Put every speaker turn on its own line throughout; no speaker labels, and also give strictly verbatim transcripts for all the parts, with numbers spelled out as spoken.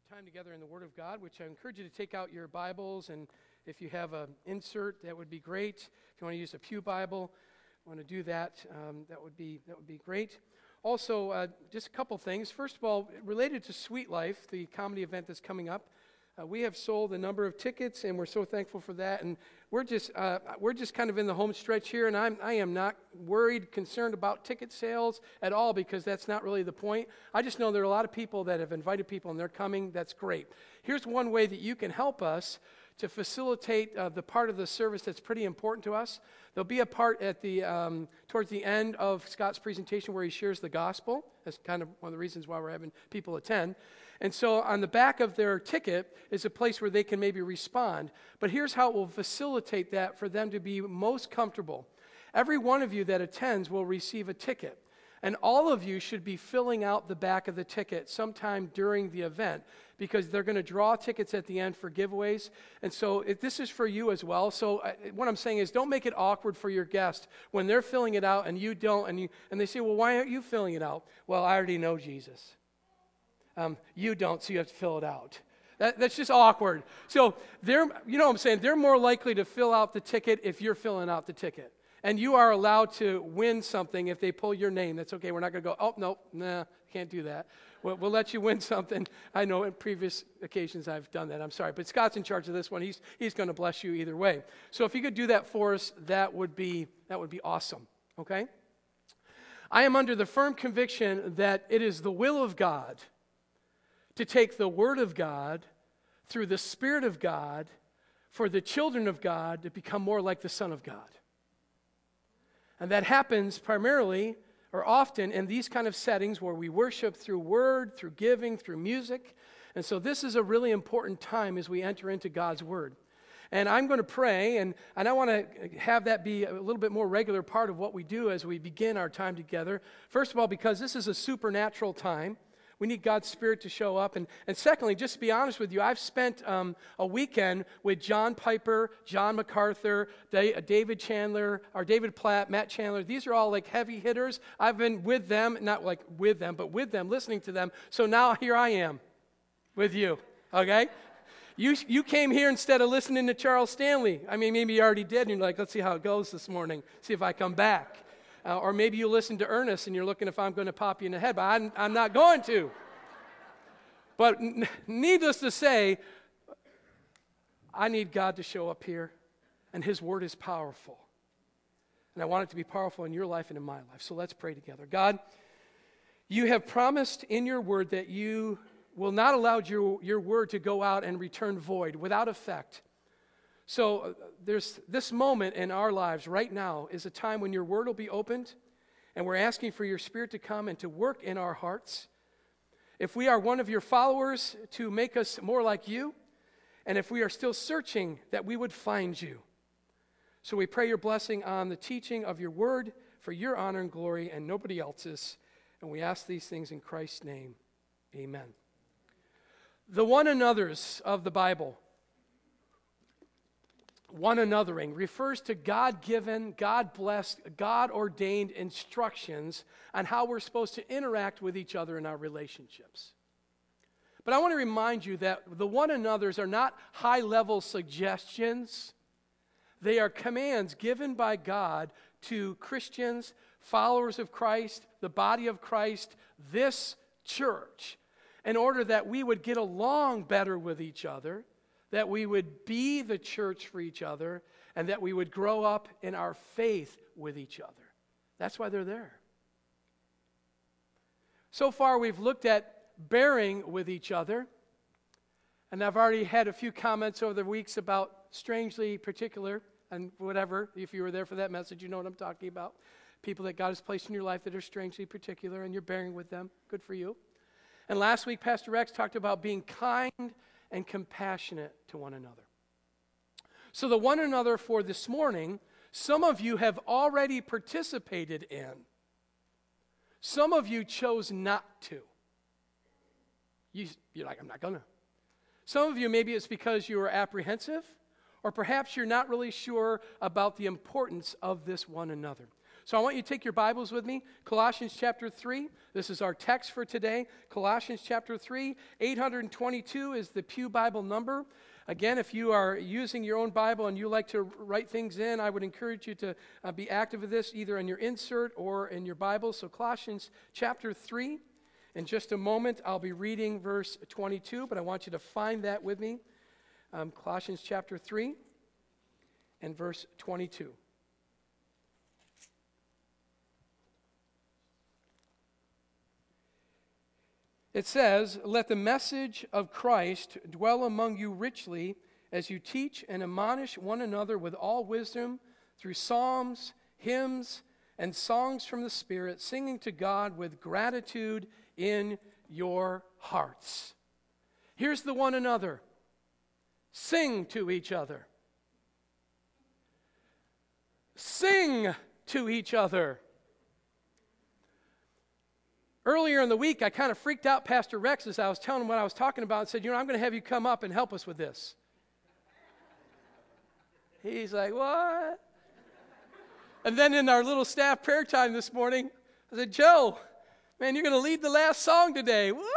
time together in the Word of God, which I encourage you to take out your Bibles, and if you have an insert, that would be great. If you want to use a pew Bible, want to do that, um, that would be that would be great. Also, uh, just a couple things. First of all, related to Sweet Life, the comedy event that's coming up, uh, we have sold a number of tickets, and we're so thankful for that. And we're just uh, we're just kind of in the home stretch here, and I'm I am not worried, concerned about ticket sales at all, because that's not really the point. I just know there are a lot of people that have invited people, and they're coming. That's great. Here's one way that you can help us to facilitate uh, the part of the service that's pretty important to us. There'll be a part at the um, towards the end of Scott's presentation where he shares the gospel. That's kind of one of the reasons why we're having people attend. And so on the back of their ticket is a place where they can maybe respond. But here's how it will facilitate that for them to be most comfortable. Every one of you that attends will receive a ticket. And all of you should be filling out the back of the ticket sometime during the event, because they're going to draw tickets at the end for giveaways. And so if this is for you as well. So uh, what I'm saying is, don't make it awkward for your guest when they're filling it out and you don't. And, you, and they say, well, why aren't you filling it out? Well, I already know Jesus. Um, you don't, so you have to fill it out. That, that's just awkward. So they're, you know what I'm saying, they're more likely to fill out the ticket if you're filling out the ticket. And you are allowed to win something if they pull your name. That's okay. We're not going to go, oh, no, nah, can't do that. We'll, we'll let you win something. I know in previous occasions I've done that. I'm sorry. But Scott's in charge of this one. He's, he's going to bless you either way. So if you could do that for us, that would be, that would be awesome. Okay? I am under the firm conviction that it is the will of God to take the Word of God through the Spirit of God for the children of God to become more like the Son of God. And that happens primarily or often in these kind of settings where we worship through word, through giving, through music. And so this is a really important time as we enter into God's Word. And I'm going to pray, and, and I want to have that be a little bit more regular part of what we do as we begin our time together. First of all, because this is a supernatural time. We need God's Spirit to show up. And, and secondly, just to be honest with you, I've spent um, a weekend with John Piper, John MacArthur, David Chandler, or David Platt, Matt Chandler. These are all like heavy hitters. I've been with them, not like with them, but with them, listening to them. So now here I am with you, okay? You, you came here instead of listening to Charles Stanley. I mean, maybe you already did, and you're like, let's see how it goes this morning, see if I come back. Uh, or maybe you listen to Ernest and you're looking if I'm going to pop you in the head, but I'm, I'm not going to. But n- needless to say, I need God to show up here, and His Word is powerful. And I want it to be powerful in your life and in my life. So let's pray together. God, you have promised in your Word that you will not allow your, your Word to go out and return void, without effect. So uh, there's this moment in our lives right now is a time when your Word will be opened, and we're asking for your Spirit to come and to work in our hearts. If we are one of your followers, to make us more like you, and if we are still searching, that we would find you. So we pray your blessing on the teaching of your Word for your honor and glory and nobody else's, and we ask these things in Christ's name. Amen. The one another's of the Bible, one anothering, refers to God-given, God-blessed, God-ordained instructions on how we're supposed to interact with each other in our relationships. But I want to remind you that the one another's are not high-level suggestions. They are commands given by God to Christians, followers of Christ, the body of Christ, this church, in order that we would get along better with each other, that we would be the church for each other, and that we would grow up in our faith with each other. That's why they're there. So far, we've looked at bearing with each other, and I've already had a few comments over the weeks about strangely particular, and whatever. If you were there for that message, you know what I'm talking about. People that God has placed in your life that are strangely particular, and you're bearing with them. Good for you. And last week, Pastor Rex talked about being kind and compassionate to one another. So the one another for this morning, some of you have already participated in. Some of you chose not to. You, you're like, I'm not gonna. Some of you, maybe it's because you were apprehensive, or perhaps you're not really sure about the importance of this one another. So I want you to take your Bibles with me. Colossians chapter three. This is our text for today. Colossians chapter three. eight hundred twenty-two is the Pew Bible number. Again, if you are using your own Bible and you like to write things in, I would encourage you to uh, be active with this either in your insert or in your Bible. So Colossians chapter three. In just a moment, I'll be reading verse twenty-two, but I want you to find that with me. Um, Colossians chapter three and verse twenty-two. It says, "Let the message of Christ dwell among you richly as you teach and admonish one another with all wisdom through psalms, hymns, and songs from the Spirit, singing to God with gratitude in your hearts." Here's the one another. Sing to each other. Sing to each other. Earlier in the week, I kind of freaked out Pastor Rex as I was telling him what I was talking about and said, you know, I'm going to have you come up and help us with this. He's like, what? And then in our little staff prayer time this morning, I said, Joe, man, you're going to lead the last song today. What?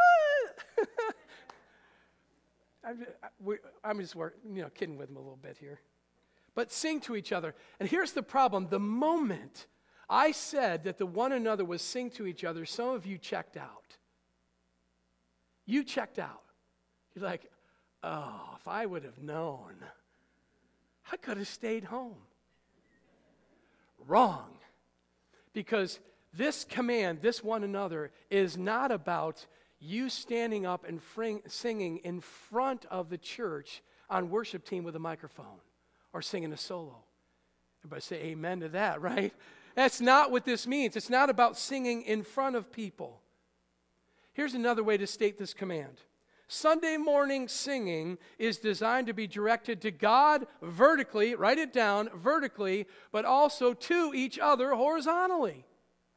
I'm just, I'm just work, you know, kidding with him a little bit here. But sing to each other. And here's the problem. The moment I said that the one another was sing to each other, some of you checked out. You checked out. You're like, oh, if I would have known, I could have stayed home. Wrong. Because this command, this one another, is not about you standing up and fring, singing in front of the church on worship team with a microphone or singing a solo. Everybody say amen to that, right? That's not what this means. It's not about singing in front of people. Here's another way to state this command. Sunday morning singing is designed to be directed to God vertically, write it down, vertically, but also to each other horizontally.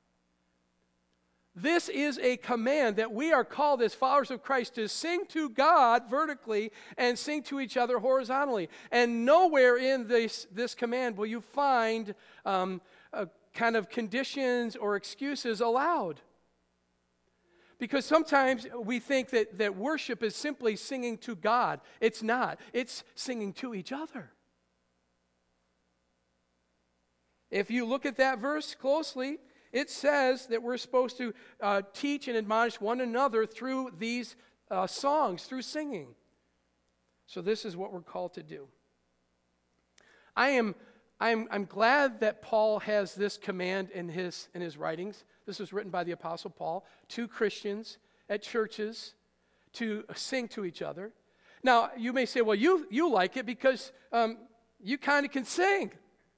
This is a command that we are called as followers of Christ to sing to God vertically and sing to each other horizontally. And nowhere in this, this command will you find um, a kind of conditions or excuses allowed. Because sometimes we think that, that worship is simply singing to God. It's not. It's singing to each other. If you look at that verse closely, it says that we're supposed to uh, teach and admonish one another through these uh, songs, through singing. So this is what we're called to do. I am I'm, I'm glad that Paul has this command in his, in his writings. This was written by the Apostle Paul to Christians at churches to sing to each other. Now, you may say, well, you, you like it because um, you kind of can sing.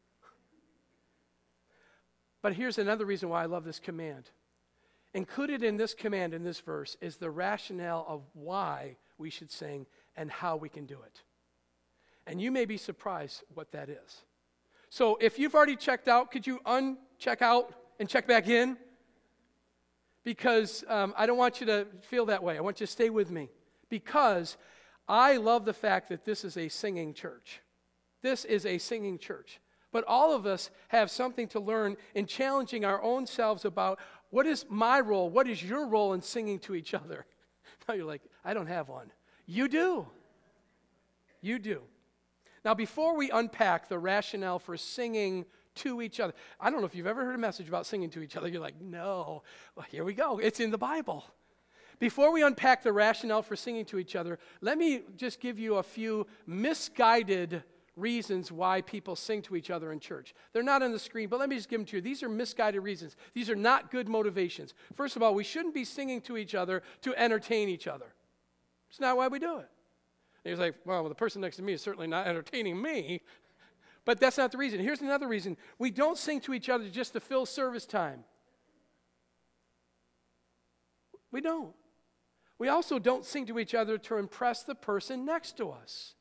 But here's another reason why I love this command. Included in this command, in this verse, is the rationale of why we should sing and how we can do it. And you may be surprised what that is. So if you've already checked out, could you uncheck out and check back in? Because um, I don't want you to feel that way. I want you to stay with me. Because I love the fact that this is a singing church. This is a singing church. But all of us have something to learn in challenging our own selves about what is my role, what is your role in singing to each other? Now you're like, I don't have one. You do. You do. Now, before we unpack the rationale for singing to each other, I don't know if you've ever heard a message about singing to each other. You're like, no. Well, here we go. It's in the Bible. Before we unpack the rationale for singing to each other, let me just give you a few misguided reasons why people sing to each other in church. They're not on the screen, but let me just give them to you. These are misguided reasons. These are not good motivations. First of all, we shouldn't be singing to each other to entertain each other. It's not why we do it. And he's like, well, the person next to me is certainly not entertaining me. But that's not the reason. Here's another reason. We don't sing to each other just to fill service time. We don't. We also don't sing to each other to impress the person next to us.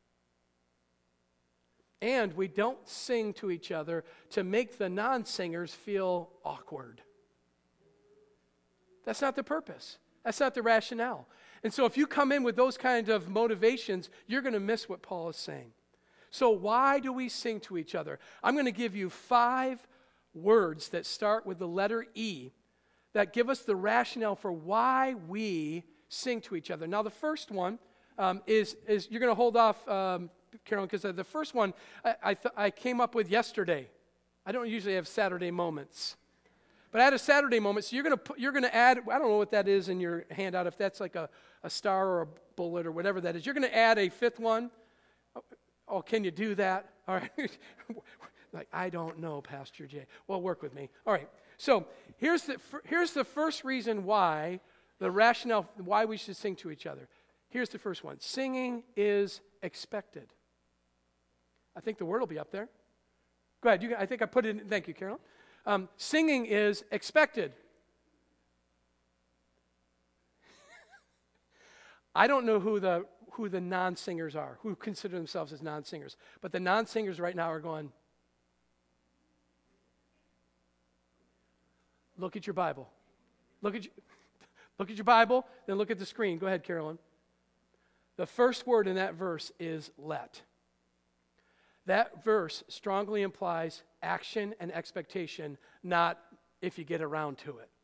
And we don't sing to each other to make the non-singers feel awkward. That's not the purpose. That's not the rationale. And so if you come in with those kinds of motivations, you're going to miss what Paul is saying. So why do we sing to each other? I'm going to give you five words that start with the letter E that give us the rationale for why we sing to each other. Now, the first one um, is, is, you're going to hold off, um, Carolyn, because the first one I, I, th- I came up with yesterday. I don't usually have Saturday moments. But I had a Saturday moment, so you're going to put, you're going to add, I don't know what that is in your handout, if that's like a, a star or a bullet or whatever that is. You're going to add a fifth one. Oh, can you do that? All right. Like, I don't know, Pastor Jay. Well, work with me. All right. So here's the here's the first reason why, the rationale, why we should sing to each other. Here's the first one. Singing is expected. I think the word will be up there. Go ahead. You, I think I put it in. Thank you, Carolyn. Um, singing is expected. I don't know who the who the non-singers are, who consider themselves as non-singers. But the non-singers right now are going, look at your Bible. Look at your, look at your Bible, then look at the screen. Go ahead, Carolyn. The first word in that verse is let. That verse strongly implies action and expectation, not if you get around to it.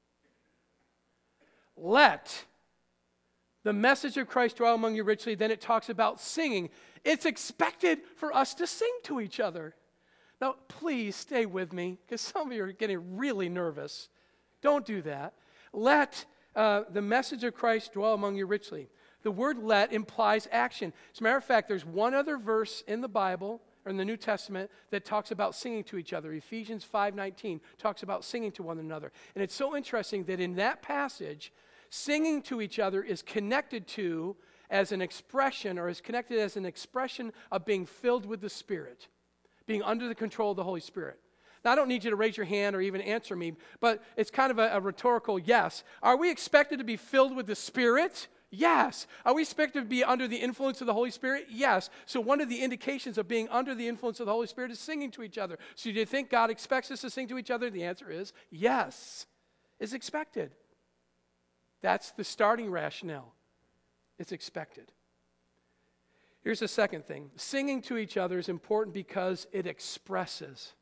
Let the message of Christ dwell among you richly. Then it talks about singing. It's expected for us to sing to each other. Now, please stay with me, because some of you are getting really nervous. Don't do that. Let uh, the message of Christ dwell among you richly. The word let implies action. As a matter of fact, there's one other verse in the Bible, or in the New Testament, that talks about singing to each other. Ephesians five nineteen talks about singing to one another. And it's so interesting that in that passage, singing to each other is connected to as an expression, or is connected as an expression of being filled with the Spirit, being under the control of the Holy Spirit. Now, I don't need you to raise your hand or even answer me, but it's kind of a, a rhetorical yes. Are we expected to be filled with the Spirit? Yes. Are we expected to be under the influence of the Holy Spirit? Yes. So one of the indications of being under the influence of the Holy Spirit is singing to each other. So do you think God expects us to sing to each other? The answer is yes. It's expected. That's the starting rationale. It's expected. Here's the second thing. Singing to each other is important because it expresses.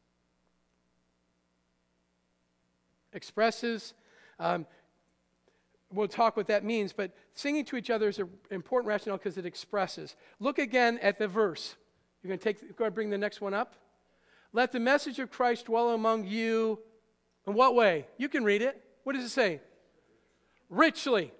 Expresses. Um, we'll talk what that means, but singing to each other is an important rationale because it expresses. Look again at the verse. You're going to take. Go ahead, bring the next one up. Let the message of Christ dwell among you. In what way? You can read it. What does it say? Richly.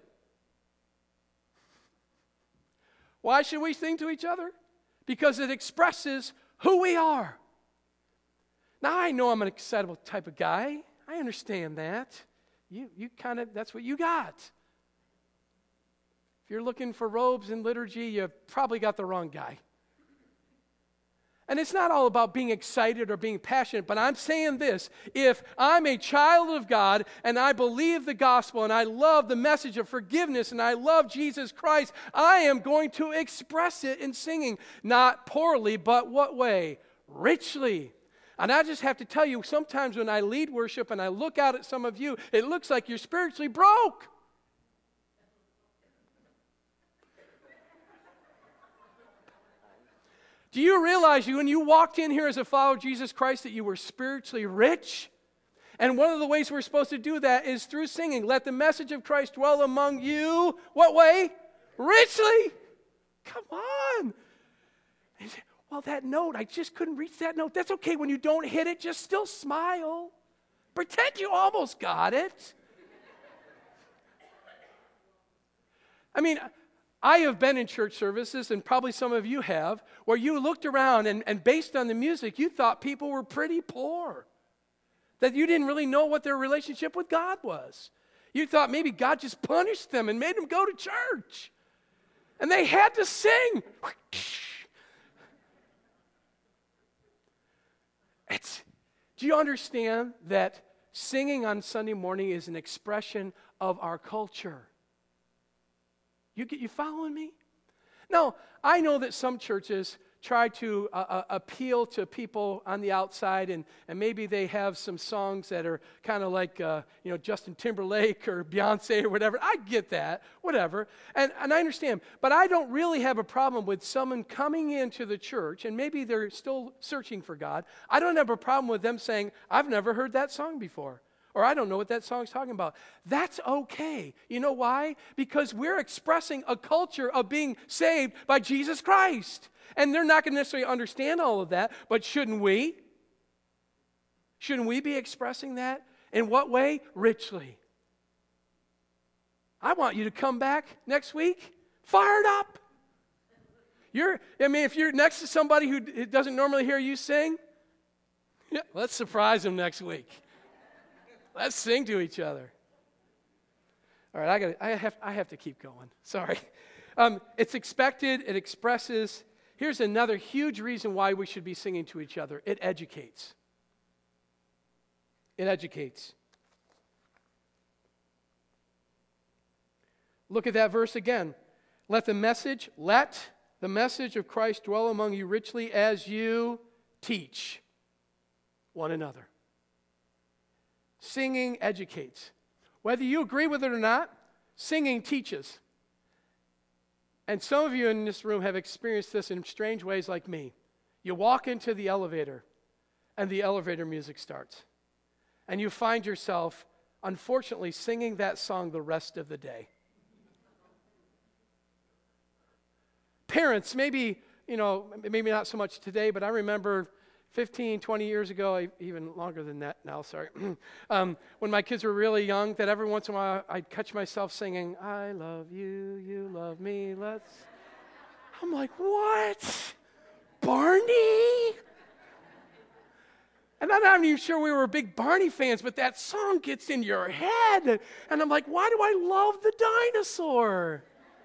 Why should we sing to each other? Because it expresses who we are. Now, I know I'm an excitable type of guy. I understand that. You, you kind of, that's what you got. If you're looking for robes in liturgy, you probably got the wrong guy. And it's not all about being excited or being passionate, but I'm saying this. If I'm a child of God and I believe the gospel and I love the message of forgiveness and I love Jesus Christ, I am going to express it in singing. Not poorly, but what way? Richly. And I just have to tell you, sometimes when I lead worship and I look out at some of you, it looks like you're spiritually broke. Do you realize you, when you walked in here as a follower of Jesus Christ, that you were spiritually rich? And one of the ways we're supposed to do that is through singing. Let the message of Christ dwell among you. What way? Richly. Come on. Well, that note, I just couldn't reach that note. That's okay. When you don't hit it, just still smile. Pretend you almost got it. I mean, I have been in church services, and probably some of you have, where you looked around and, and based on the music, you thought people were pretty poor. That you didn't really know what their relationship with God was. You thought maybe God just punished them and made them go to church. And they had to sing. It's, do you understand that singing on Sunday morning is an expression of our culture? You get you following me? Now, I know that some churches try to uh, uh, appeal to people on the outside, and, and maybe they have some songs that are kind of like, uh, you know, Justin Timberlake or Beyonce or whatever. I get that, whatever, and, and I understand. But I don't really have a problem with someone coming into the church, and maybe they're still searching for God. I don't have a problem with them saying, I've never heard that song before, or I don't know what that song's talking about. That's okay. You know why? Because we're expressing a culture of being saved by Jesus Christ. And they're not going to necessarily understand all of that, but shouldn't we? Shouldn't we be expressing that? In what way? Richly. I want you to come back next week fired up. You're, I mean, if you're next to somebody who doesn't normally hear you sing, yeah, let's surprise them next week. Let's sing to each other. All right, I got. I have. I have to keep going. Sorry. Um, it's expected. It expresses. Here's another huge reason why we should be singing to each other. It educates. It educates. Look at that verse again. Let the message, let the message of Christ dwell among you richly as you teach one another. Singing educates. Whether you agree with it or not, singing teaches. And some of you in this room have experienced this in strange ways like me. You walk into the elevator, and the elevator music starts. And you find yourself, unfortunately, singing that song the rest of the day. Parents, maybe, you know, maybe not so much today, but I remember fifteen, twenty years ago, even longer than that now, sorry, um, when my kids were really young, that every once in a while I'd catch myself singing, I love you, you love me, let's... I'm like, what? Barney? And I'm not even sure we were big Barney fans, but that song gets in your head. And I'm like, why do I love the dinosaur?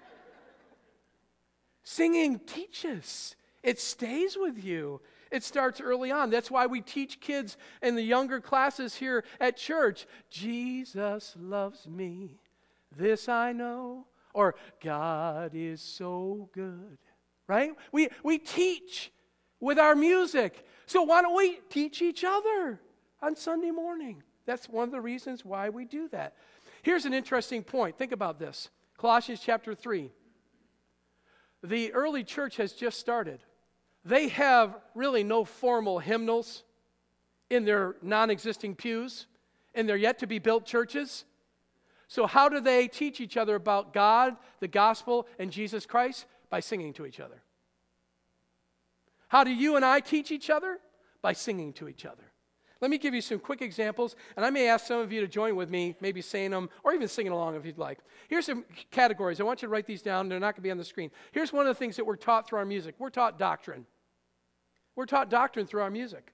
Singing teaches. It stays with you. It starts early on. That's why we teach kids in the younger classes here at church, Jesus loves me, this I know, or God is so good, right? We, we teach with our music. So why don't we teach each other on Sunday morning? That's one of the reasons why we do that. Here's an interesting point. Think about this. Colossians chapter three. The early church has just started. They have really no formal hymnals in their non-existing pews, in their yet-to-be-built churches. So how do they teach each other about God, the gospel, and Jesus Christ? By singing to each other. How do you and I teach each other? By singing to each other. Let me give you some quick examples, and I may ask some of you to join with me, maybe saying them, or even singing along if you'd like. Here's some categories. I want you to write these down. They're not going to be on the screen. Here's one of the things that we're taught through our music. We're taught doctrine. We're taught doctrine through our music.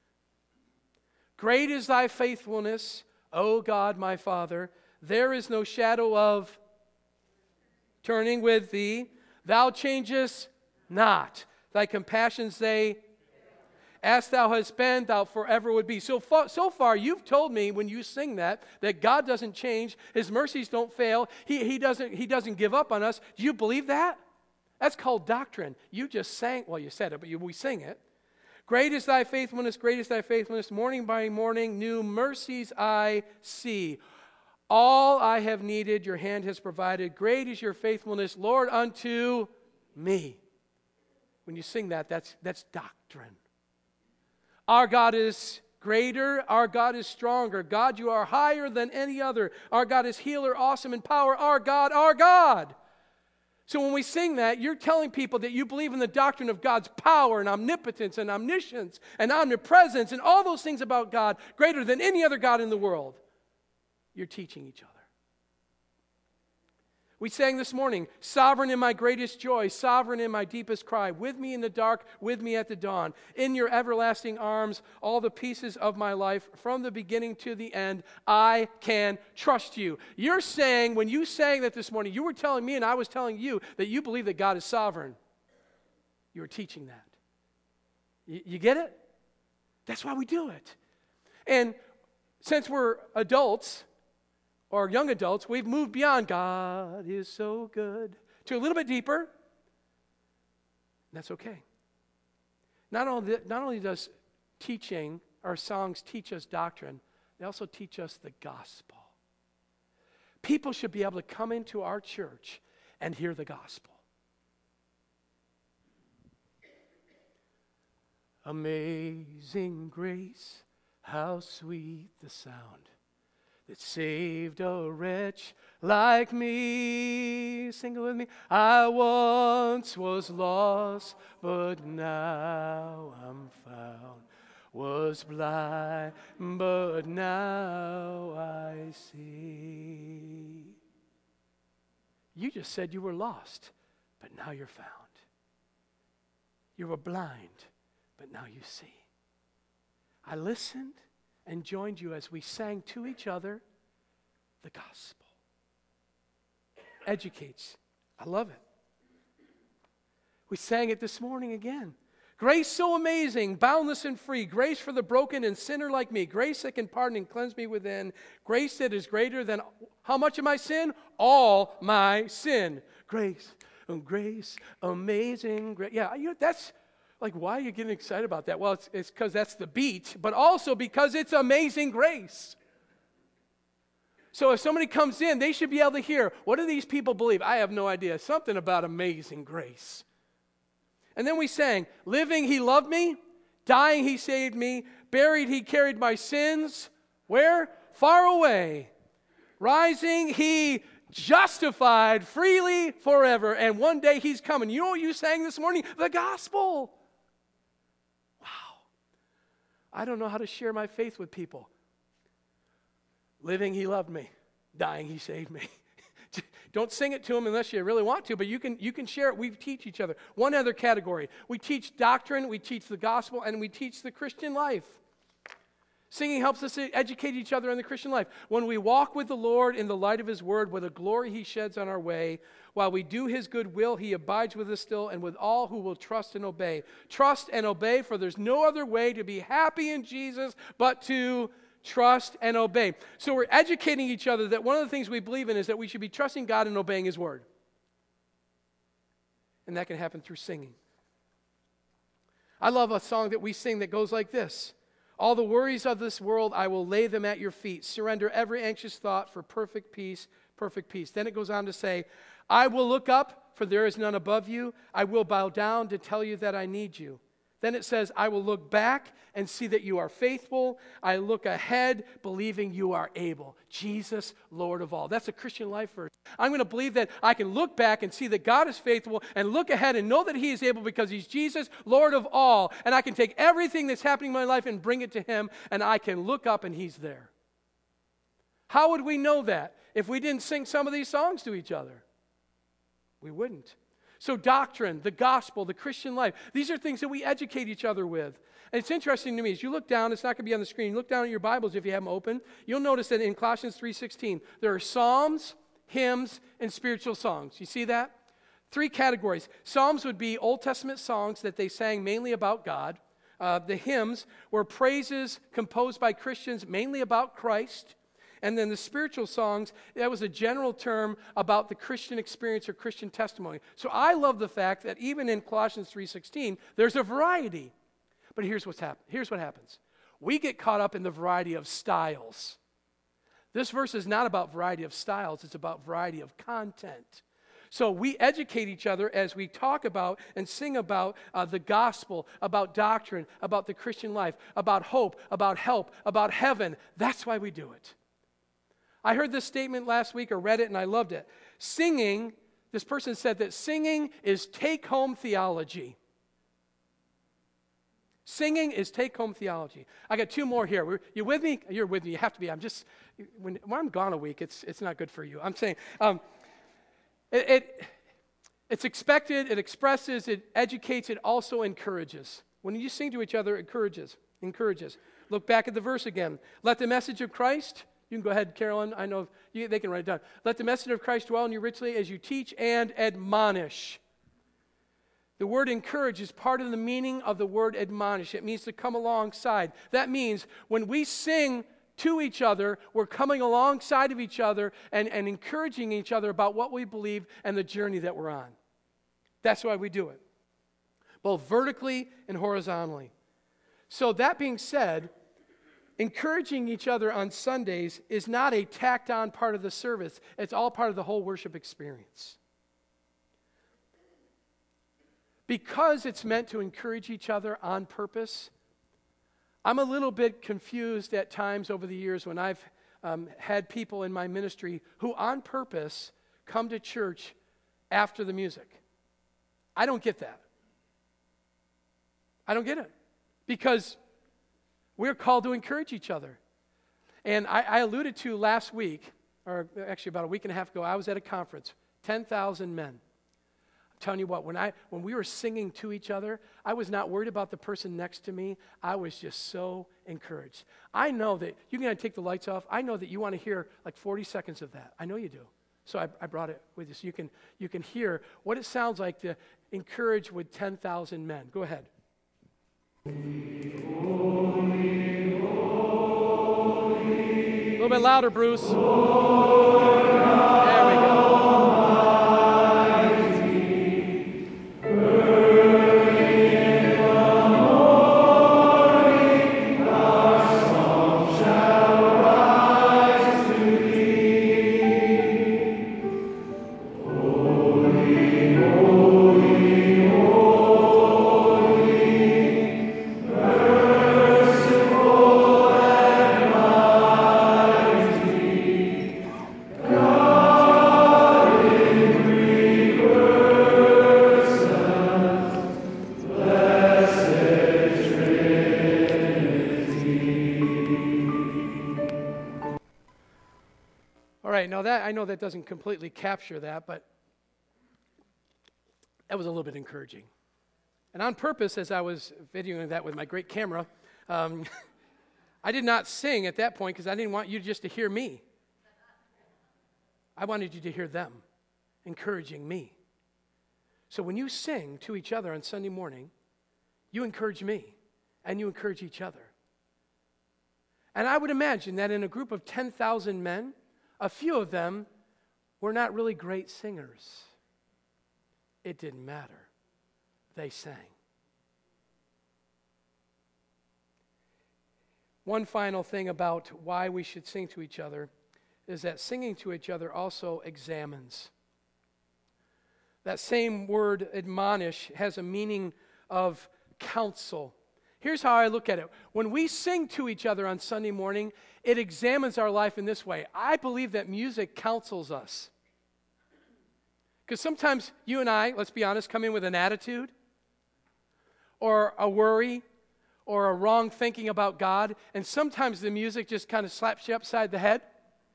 Great is thy faithfulness, O God, my Father. There is no shadow of turning with thee. Thou changest not. Thy compassions, they, as thou hast been, thou forever would be. So far, so far, you've told me when you sing that, that God doesn't change. His mercies don't fail. He, he, doesn't, he doesn't give up on us. Do you believe that? That's called doctrine. You just sang, well, you said it, but you, we sing it. Great is thy faithfulness, great is thy faithfulness. Morning by morning, new mercies I see. All I have needed, your hand has provided. Great is your faithfulness, Lord, unto me. When you sing that, that's, that's doctrine. Our God is greater. Our God is stronger. God, you are higher than any other. Our God is healer, awesome in power. Our God, our God. So when we sing that, you're telling people that you believe in the doctrine of God's power and omnipotence and omniscience and omnipresence and all those things about God greater than any other God in the world. You're teaching each other. We sang this morning, sovereign in my greatest joy, sovereign in my deepest cry, with me in the dark, with me at the dawn. In your everlasting arms, all the pieces of my life, from the beginning to the end, I can trust you. You're saying, when you sang that this morning, you were telling me and I was telling you that you believe that God is sovereign. You were teaching that. You, you get it? That's why we do it. And since we're adults, or young adults, we've moved beyond God is so good to a little bit deeper. That's okay. Not only, not only does teaching, our songs teach us doctrine, they also teach us the gospel. People should be able to come into our church and hear the gospel. Amazing grace, how sweet the sound that saved a wretch like me. Sing it with me. I once was lost, but now I'm found. Was blind, but now I see. You just said you were lost, but now you're found. You were blind, but now you see. I listened and joined you as we sang to each other the gospel. Educates. I love it. We sang it this morning again. Grace so amazing, boundless and free. Grace for the broken and sinner like me. Grace that can pardon and cleanse me within. Grace that is greater than how much of my sin? All my sin. Grace, oh, grace, amazing grace. Yeah, you, that's like, why are you getting excited about that? Well, it's because that's the beat, but also because it's amazing grace. So if somebody comes in, they should be able to hear, what do these people believe? I have no idea. Something about amazing grace. And then we sang, living he loved me, dying he saved me, buried he carried my sins. Where? Far away. Rising he justified freely forever. And one day he's coming. You know what you sang this morning? The gospel. Wow. I don't know how to share my faith with people. Living he loved me, dying he saved me. Don't sing it to them unless you really want to, but you can, you can share it. We teach each other. One other category. We teach doctrine, we teach the gospel, and we teach the Christian life. Singing helps us educate each other in the Christian life. When we walk with the Lord in the light of his word, with the glory he sheds on our way, while we do his good will, he abides with us still and with all who will trust and obey. Trust and obey, for there's no other way to be happy in Jesus but to trust and obey. So we're educating each other that one of the things we believe in is that we should be trusting God and obeying his word. And that can happen through singing. I love a song that we sing that goes like this. All the worries of this world, I will lay them at your feet. Surrender every anxious thought for perfect peace, perfect peace. Then it goes on to say, I will look up, for there is none above you. I will bow down to tell you that I need you. Then it says, I will look back and see that you are faithful. I look ahead, believing you are able. Jesus, Lord of all. That's a Christian life verse. I'm going to believe that I can look back and see that God is faithful and look ahead and know that he is able because he's Jesus, Lord of all. And I can take everything that's happening in my life and bring it to him, and I can look up and he's there. How would we know that if we didn't sing some of these songs to each other? We wouldn't. So doctrine, the gospel, the Christian life, these are things that we educate each other with. And it's interesting to me, as you look down, it's not going to be on the screen, you look down at your Bibles if you have them open, you'll notice that in Colossians three sixteen, there are psalms, hymns, and spiritual songs. You see that? Three categories. Psalms would be Old Testament songs that they sang mainly about God. Uh, the hymns were praises composed by Christians mainly about Christ. And then the spiritual songs, that was a general term about the Christian experience or Christian testimony. So I love the fact that even in Colossians three sixteen, there's a variety. But here's what's hap- here's what happens. We get caught up in the variety of styles. This verse is not about variety of styles, it's about variety of content. So we educate each other as we talk about and sing about uh, the gospel, about doctrine, about the Christian life, about hope, about help, about heaven. That's why we do it. I heard this statement last week or read it and I loved it. Singing, this person said that singing is take-home theology. Singing is take-home theology. I got two more here. You with me? You're with me. You have to be. I'm just, when, when I'm gone a week, it's it's not good for you. I'm saying, um, it, it it's expected, it expresses, it educates, it also encourages. When you sing to each other, it encourages, encourages. Look back at the verse again. Let the message of Christ... You can go ahead, Carolyn. I know you, they can write it down. Let the message of Christ dwell in you richly as you teach and admonish. The word encourage is part of the meaning of the word admonish. It means to come alongside. That means when we sing to each other, we're coming alongside of each other and, and encouraging each other about what we believe and the journey that we're on. That's why we do it. both vertically and horizontally. So that being said, encouraging each other on Sundays is not a tacked on part of the service. It's all part of the whole worship experience. Because it's meant to encourage each other on purpose, I'm a little bit confused at times over the years when I've um, had people in my ministry who on purpose come to church after the music. I don't get that. I don't get it. Because we're called to encourage each other. And I, I alluded to last week, or actually about a week and a half ago, I was at a conference, ten thousand men. I'm telling you what, when I when we were singing to each other, I was not worried about the person next to me. I was just so encouraged. I know that you're going to take the lights off. I know that you want to hear like forty seconds of that. I know you do. So I, I brought it with you so you can, you can hear what it sounds like to encourage with ten thousand men. Go ahead. A little bit louder, Bruce. There we go. Now that I know that doesn't completely capture that, but that was a little bit encouraging. And on purpose, as I was videoing that with my great camera, um, I did not sing at that point because I didn't want you just to hear me. I wanted you to hear them encouraging me. So when you sing to each other on Sunday morning, you encourage me and you encourage each other. And I would imagine that in a group of ten thousand men, a few of them were not really great singers. It didn't matter. They sang. One final thing about why we should sing to each other is that singing to each other also examines. That same word, admonish, has a meaning of counsel. Here's how I look at it. When we sing to each other on Sunday morning, it examines our life in this way. I believe that music counsels us. Because sometimes you and I, let's be honest, come in with an attitude or a worry or a wrong thinking about God, and sometimes the music just kind of slaps you upside the head.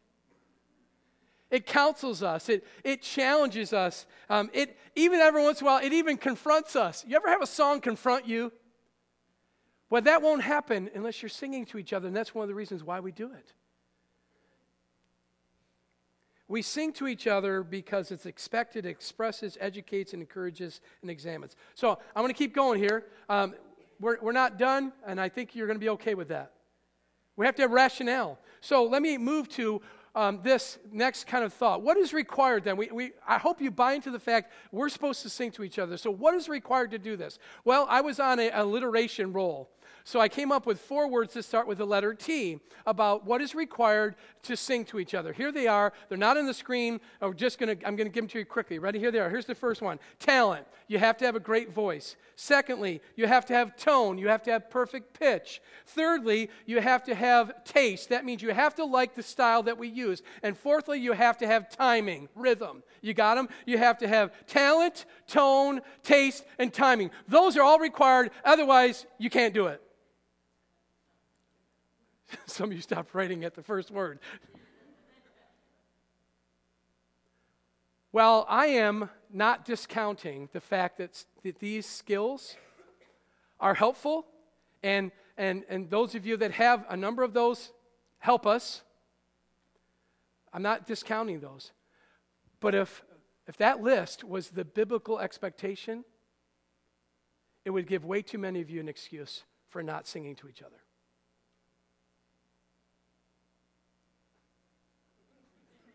It counsels us. It, it challenges us. Um, it even every once in a while, it even confronts us. You ever have a song confront you? Well, that won't happen unless you're singing to each other, and that's one of the reasons why we do it. We sing to each other because it's expected, expresses, educates, and encourages, and examines. So I'm going to keep going here. Um, we're, we're not done, and I think you're going to be okay with that. We have to have rationale. So let me move to um, this next kind of thought. What is required then? We, we, I hope you buy into the fact we're supposed to sing to each other. So what is required to do this? Well, I was on an alliteration roll. So I came up with four words to start with the letter T about what is required to sing to each other. Here they are. They're not on the screen. I'm just going to I'm going to give them to you quickly. Ready? Here they are. Here's the first one. Talent. You have to have a great voice. Secondly, you have to have tone. You have to have perfect pitch. Thirdly, you have to have taste. That means you have to like the style that we use. And fourthly, you have to have timing, rhythm. You got them? You have to have talent, tone, taste, and timing. Those are all required. Otherwise, you can't do it. Some of you stopped writing at the first word. Well, I am not discounting the fact that, that these skills are helpful, and, and, and those of you that have a number of those help us. I'm not discounting those. But if, if that list was the biblical expectation, it would give way too many of you an excuse for not singing to each other.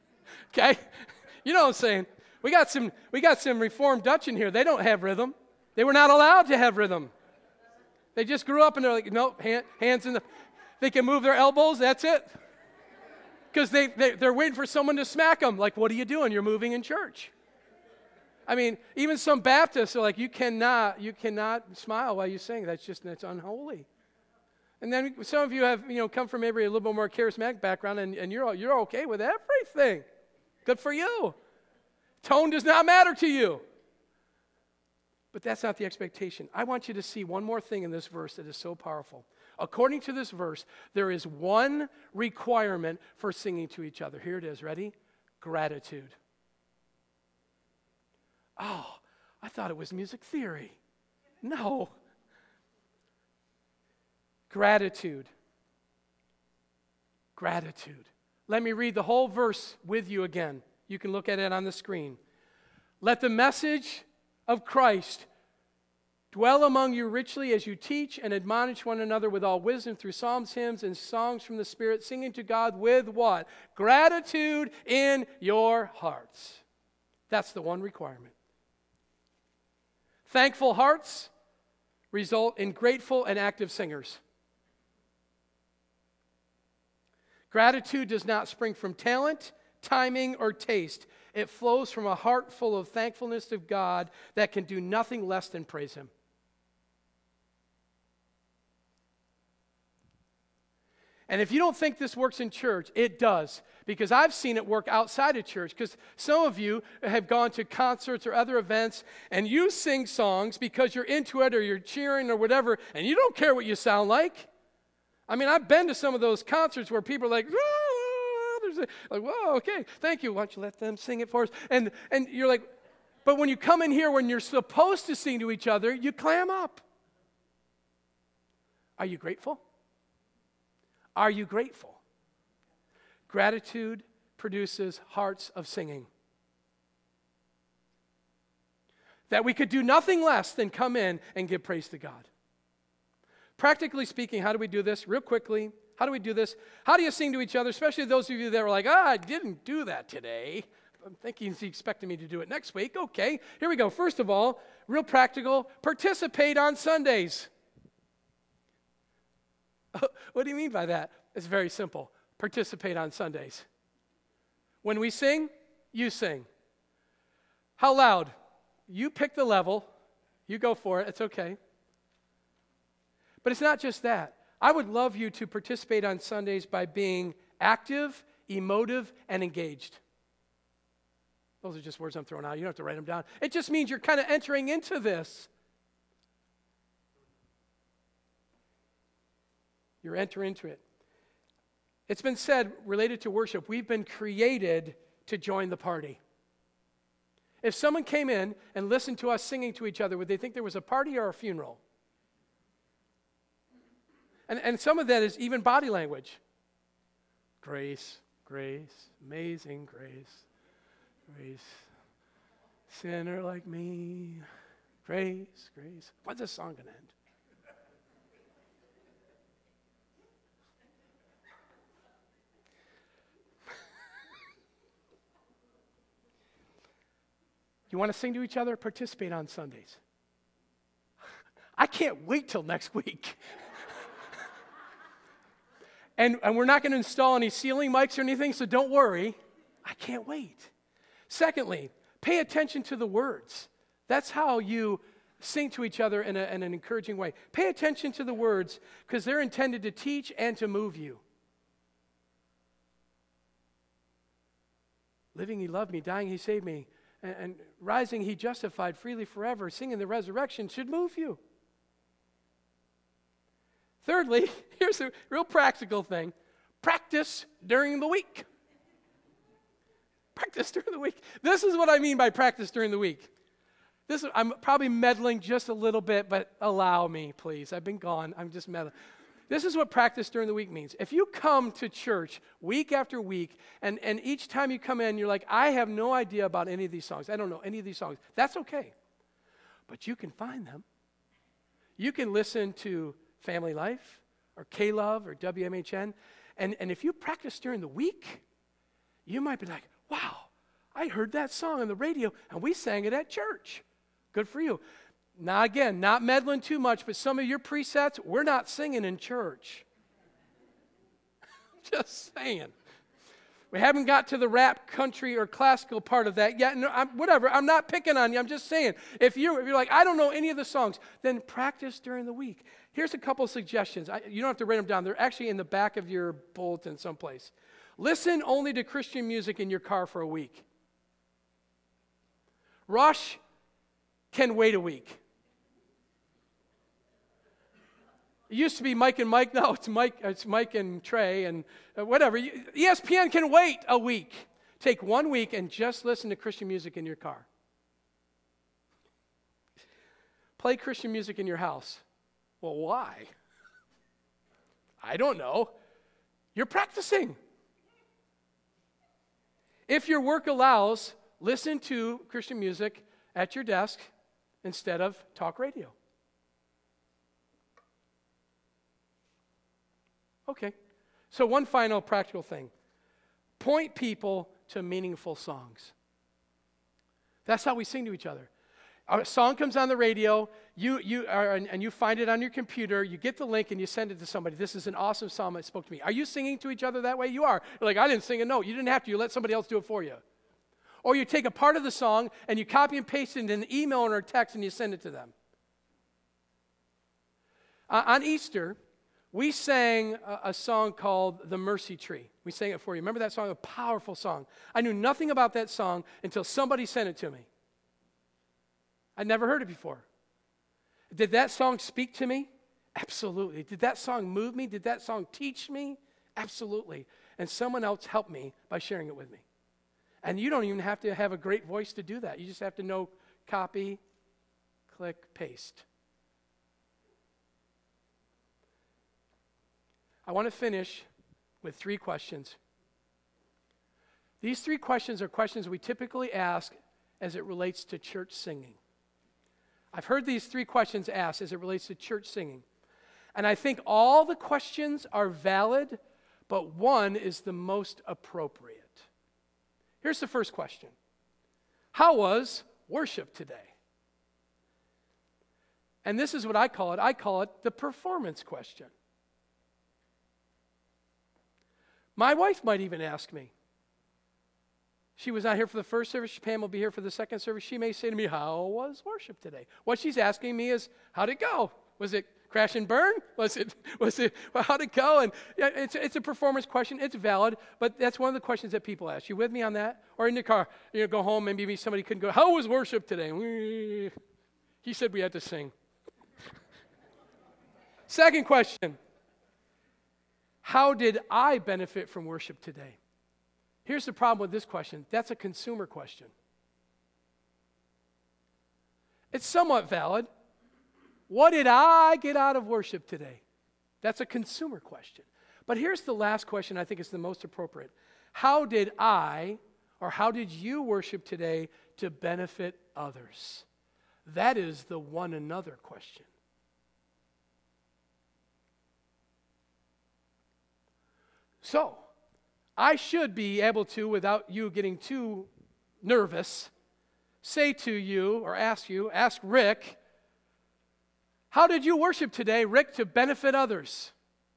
Okay? You know what I'm saying? We got some we got some Reformed Dutch in here. They don't have rhythm. They were not allowed to have rhythm. They just grew up and they're like, nope, hand, hands in the, they can move their elbows, that's it. Because they, they, they're waiting for someone to smack them. Like, what are you doing? You're moving in church. I mean, even some Baptists are like, you cannot, you cannot smile while you sing. That's just, that's unholy. And then some of you have, you know, come from maybe a little bit more charismatic background, and, and you're, you're okay with everything. Good for you. Tone does not matter to you. But that's not the expectation. I want you to see one more thing in this verse that is so powerful. According to this verse, there is one requirement for singing to each other. Here it is. Ready? Gratitude. Oh, I thought it was music theory. No. Gratitude. Gratitude. Let me read the whole verse with you again. You can look at it on the screen. Let the message of Christ dwell among you richly as you teach and admonish one another with all wisdom through psalms, hymns, and songs from the Spirit, singing to God with what? Gratitude in your hearts. That's the one requirement. Thankful hearts result in grateful and active singers. Gratitude does not spring from talent, timing, or taste. It flows from a heart full of thankfulness to God that can do nothing less than praise Him. And if you don't think this works in church, it does. Because I've seen it work outside of church. Because some of you have gone to concerts or other events, and you sing songs because you're into it or you're cheering or whatever, and you don't care what you sound like. I mean, I've been to some of those concerts where people are like, like, whoa, okay, thank you. Why don't you let them sing it for us? And and you're like, but when you come in here when you're supposed to sing to each other, you clam up. Are you grateful? Are you grateful? Gratitude produces hearts of singing. That we could do nothing less than come in and give praise to God. Practically speaking, how do we do this? Real quickly, how do we do this? How do you sing to each other, especially those of you that were like, ah, I didn't do that today. I'm thinking he's expecting me to do it next week. Okay, here we go. First of all, real practical, participate on Sundays. What do you mean by that? It's very simple. Participate on Sundays. When we sing, you sing. How loud? You pick the level. You go for it. It's okay. But it's not just that. I would love you to participate on Sundays by being active, emotive, and engaged. Those are just words I'm throwing out. You don't have to write them down. It just means you're kind of entering into this. You're entering into it. It's been said, related to worship, we've been created to join the party. If someone came in and listened to us singing to each other, would they think there was a party or a funeral? And, and some of that is even body language. Grace, grace, amazing grace, grace, sinner like me, grace, grace. When's this song going to end? You want to sing to each other? Participate on Sundays. I can't wait till next week. and, and we're not going to install any ceiling mics or anything, so don't worry. I can't wait. Secondly, pay attention to the words. That's how you sing to each other in, a, in an encouraging way. Pay attention to the words because they're intended to teach and to move you. Living, He loved me. Dying, He saved me. And, and rising, He justified freely forever. Singing the resurrection should move you. Thirdly, here's a real practical thing. Practice during the week. Practice during the week. This is what I mean by practice during the week. This is, I'm probably meddling just a little bit, but allow me, please. I've been gone. I'm just meddling. This is what practice during the week means. If you come to church week after week, and, and each time you come in, you're like, I have no idea about any of these songs. I don't know any of these songs. That's okay. But you can find them. You can listen to Family Life or K-Love or W M H N, and, and if you practice during the week, you might be like, wow, I heard that song on the radio, and we sang it at church. Good for you. Now again, not meddling too much, but some of your presets, we're not singing in church. Just saying. We haven't got to the rap, country, or classical part of that yet. No, I'm, whatever, I'm not picking on you. I'm just saying, if you're, if you're like, I don't know any of the songs, then practice during the week. Here's a couple of suggestions. I, you don't have to write them down. They're actually in the back of your bulletin someplace. Listen only to Christian music in your car for a week. Rush can wait a week. It used to be Mike and Mike. Now it's Mike, it's Mike and Trey and uh, whatever. E S P N can wait a week. Take one week and just listen to Christian music in your car. Play Christian music in your house. Well, why? I don't know. You're practicing. If your work allows, listen to Christian music at your desk instead of talk radio. Okay, so one final practical thing. Point people to meaningful songs. That's how we sing to each other. A song comes on the radio, you, you are, and, and you find it on your computer, you get the link and you send it to somebody. This is an awesome song that spoke to me. Are you singing to each other that way? You are. You're like, I didn't sing a note. You didn't have to. You let somebody else do it for you. Or you take a part of the song and you copy and paste it in an email or a text and you send it to them. Uh, on Easter, we sang a, a song called The Mercy Tree. We sang it for you. Remember that song? A powerful song. I knew nothing about that song until somebody sent it to me. I'd never heard it before. Did that song speak to me? Absolutely. Did that song move me? Did that song teach me? Absolutely. And someone else helped me by sharing it with me. And you don't even have to have a great voice to do that. You just have to know copy, click, paste. I want to finish with three questions. These three questions are questions we typically ask as it relates to church singing. I've heard these three questions asked as it relates to church singing. And I think all the questions are valid, but one is the most appropriate. Here's the first question. How was worship today? And this is what I call it. I call it the performance question. My wife might even ask me. She was not here for the first service. Pam will be here for the second service. She may say to me, how was worship today? What she's asking me is, how'd it go? Was it crash and burn? Was it, was it, well, how'd it go? And yeah, it's, it's a performance question. It's valid, but that's one of the questions that people ask. You with me on that? Or in the car, you know, go home and maybe somebody couldn't go, how was worship today? He said we had to sing. Second question. How did I benefit from worship today? Here's the problem with this question. That's a consumer question. It's somewhat valid. What did I get out of worship today? That's a consumer question. But here's the last question I think is the most appropriate. How did I, or how did you worship today to benefit others? That is the one another question. So, I should be able to, without you getting too nervous, say to you, or ask you, ask Rick, how did you worship today, Rick, to benefit others?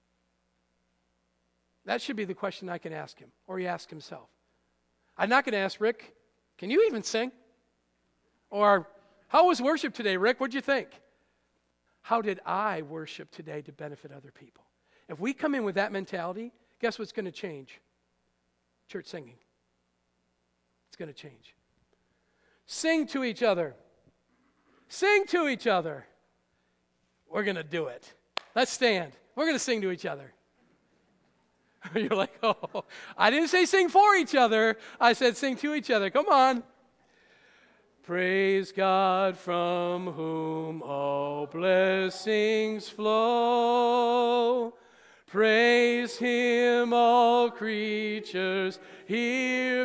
That should be the question I can ask him, or he ask himself. I'm not going to ask Rick, can you even sing? Or, how was worship today, Rick? What'd you think? How did I worship today to benefit other people? If we come in with that mentality, guess what's going to change? Church singing. It's going to change. Sing to each other. Sing to each other. We're going to do it. Let's stand. We're going to sing to each other. You're like, oh, I didn't say sing for each other. I said sing to each other. Come on. Praise God from whom all blessings flow. Praise Him, all creatures here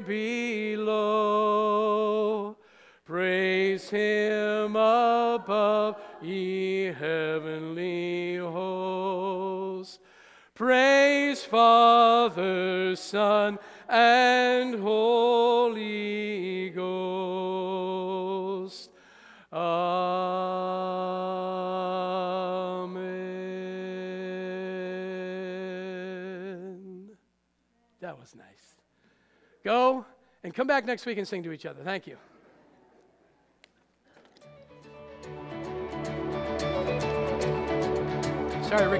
below. Praise Him above, ye heavenly hosts. Praise Father, Son, and Holy Ghost. Amen. That was nice. Go and come back next week and sing to each other. Thank you. Sorry, Rick.